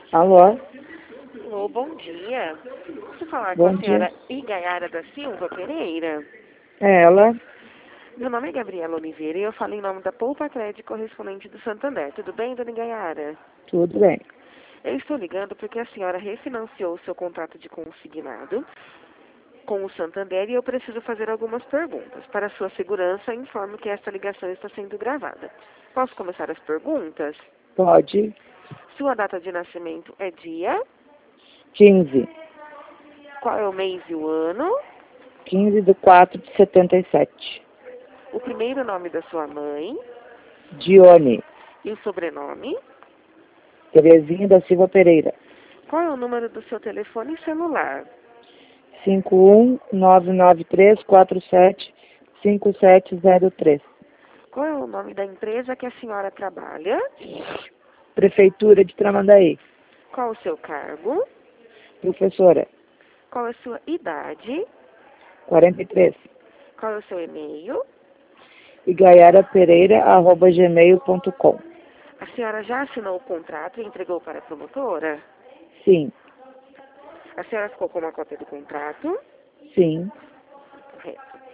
Alô? Alô, bom dia. Posso falar com Bom a dia. senhora Igaiara da Silva Pereira? É ela? Meu nome é Gabriela Oliveira e eu falo em nome da Poupa Crédito correspondente do Santander. Tudo bem, dona Igaiara? Tudo bem. Eu estou ligando porque a senhora refinanciou o seu contrato de consignado com o Santander e eu preciso fazer algumas perguntas. Para sua segurança, informo que esta ligação está sendo gravada. Posso começar as perguntas? Pode. Sua data de nascimento é dia? 15. Qual é o mês e o ano? 15/4/77. O primeiro nome da sua mãe Dione. e o sobrenome? Terezinha da Silva Pereira. Qual é o número do seu telefone celular? 51993475703. Qual é o nome da empresa que a senhora trabalha? Prefeitura de Tramandaí. Qual o seu cargo? Professora. Qual a sua idade? 43. Qual é o seu e-mail? igaiarapereira@gmail.com. A senhora já assinou o contrato e entregou para a promotora? Sim. A senhora ficou com uma cópia do contrato? Sim. Correto.